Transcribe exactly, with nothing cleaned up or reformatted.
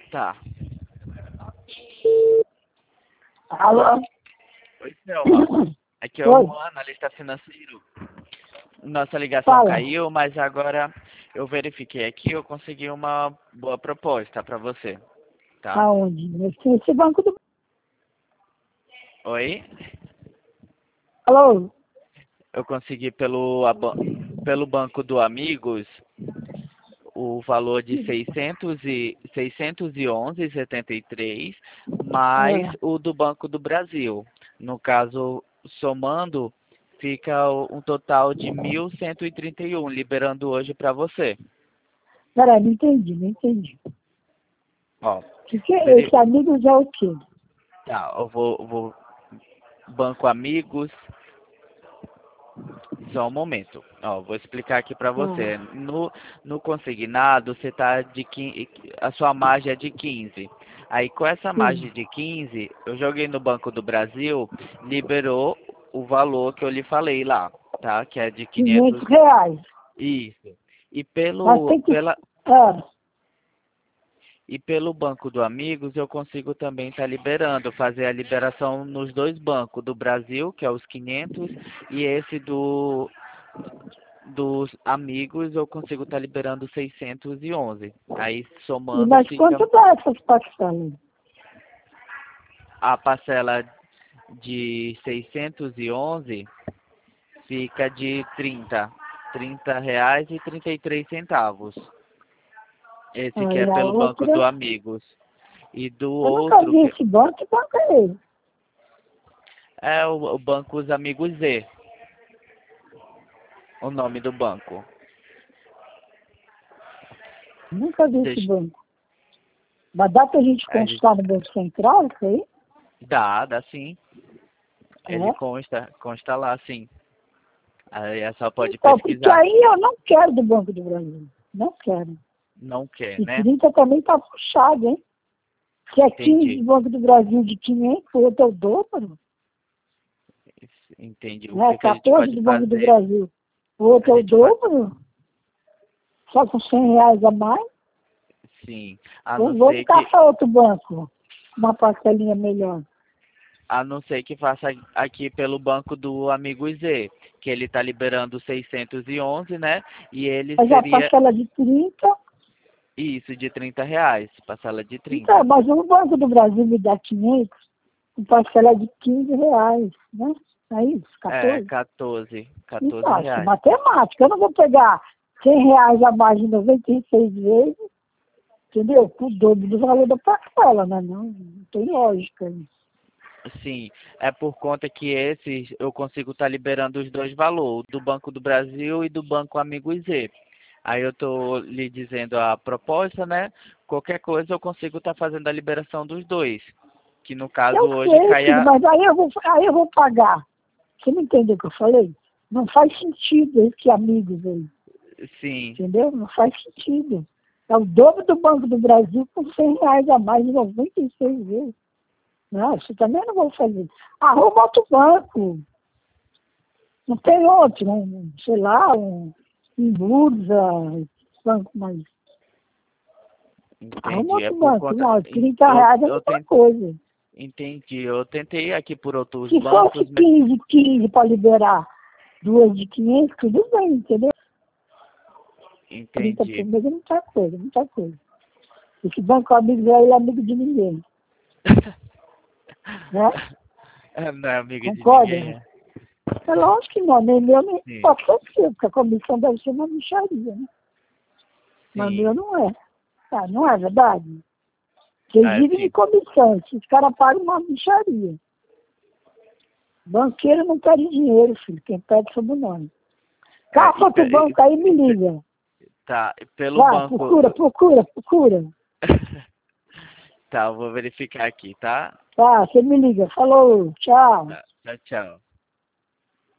Tá. Alô? Oi, Selma. Aqui é Oi. o analista financeiro. Nossa ligação Fala. caiu, mas agora eu verifiquei aqui, eu consegui uma boa proposta para você, tá? Aonde? Nesse, nesse banco do... Oi? Alô? Eu consegui pelo, aba- pelo Banco do Amigos o valor de seiscentos e, seiscentos e onze vírgula setenta e três, mais É. o do Banco do Brasil. No caso, somando, fica o- um total de mil cento e trinta e um, liberando hoje para você. Peraí, não entendi, não entendi. Ó, Que que é veri- esse amigos é o quê? tá, eu vou, vou Banco Amigos, só um momento. Ó, vou explicar aqui para você. Ah, No, no consignado, você tá de quinze, a sua margem é de quinze. Aí com essa sim. margem de quinze, eu joguei no Banco do Brasil, liberou o valor que eu lhe falei lá, tá? Que é de quinhentos. quinhentos reais. Isso. E Mas pelo tem que... pela Ah, e pelo Banco do Amigos eu consigo também estar liberando, fazer a liberação nos dois bancos, do Brasil, que é os quinhentos, e esse do dos amigos eu consigo estar liberando seiscentos e onze. Aí e somando mas fica quanto dá essas parcelas? a parcela de seiscentos e onze fica de trinta, trinta reais e trinta e três centavos. Esse Ah, que é e a pelo Banco do outra... Amigos. E do Eu nunca outro vi que esse banco, que banco é esse? é o, o Banco Os Amigos Z, o nome do banco. Nunca vi esse Deixa, banco. Mas dá pra gente a gente- consultar no Banco Central, isso aí? dá, dá sim. Ele É? consta, consta lá sim. Aí é só pode Então, porque pesquisar. aí eu não quero do Banco do Brasil. Não quero. Não quer, E né? trinta também tá puxado, hein? Se é quinze Entendi. do Banco do Brasil de quinhentos, o outro é o dobro. Entendi. O Né? que que a gente quatorze pode do Banco do fazer? Brasil. O A outro é o gente pode, dobro. Só com cem reais a mais. sim. A Eu não vou ser que, caçar outro banco. Uma parcelinha melhor. a não ser que faça aqui pelo banco do Amigo Z, que ele tá liberando seiscentos e onze, né? E ele Mas a seria parcela de trinta. isso, de trinta reais, parcela de Então, trinta. mas o Banco do Brasil me dá quinhentos. Com parcela de quinze reais. Né? É isso, É, quatorze. quatorze, quatorze Então, isso é reais. matemática. Eu não vou pegar cem reais a mais de noventa e seis vezes, entendeu? O dobro do valor da parcela, né? Não, não tem lógica isso. Sim, é por conta que esses eu consigo estar liberando os dois valores, do Banco do Brasil e do Banco Amigo Z. Aí eu tô lhe dizendo a proposta, né? Qualquer coisa eu consigo estar fazendo a liberação dos dois. Que no caso Eu hoje sei, cai filho, a... mas aí eu vou, aí eu vou pagar. Você não entendeu o que eu falei? Não faz sentido esse amigos aí, Sim, entendeu? Não faz sentido. É o dobro do Banco do Brasil com cem reais a mais de noventa e seis vezes. Não, isso também eu não vou fazer. Arruma outro banco. Não tem outro, um, sei lá, um, um Bursa, banco mais. Arruma entendi. É outro por banco, conta... não, trinta Eu, reais é eu muita ten- coisa. entendi. Eu tentei aqui por outros Se fosse bancos, mas... quinze, quinze para liberar duas de quinhentos, tudo bem, entendeu? trinta por Entendi. mês é muita coisa, muita coisa. Esse banco amigo aí é amigo de ninguém, né? Não é amiga de Concorda? ninguém, é? É lógico que não, nem meu, nem Sim, pode ser seu, porque a comissão deve ser uma mixaria, né? Mas sim. meu não é. Ah, não é verdade? Vocês É, vivem de sim. comissão, esses caras pagam uma mixaria. Banqueiro não pede dinheiro, filho, quem pede sob o nome. É, Caça e, outro pe- banco aí e me e, pe- liga. tá, pelo Vai, banco... procura, procura, procura. Tá, eu vou verificar aqui, tá? Tá, você me liga. Falou, tchau. Tá, tchau, tchau.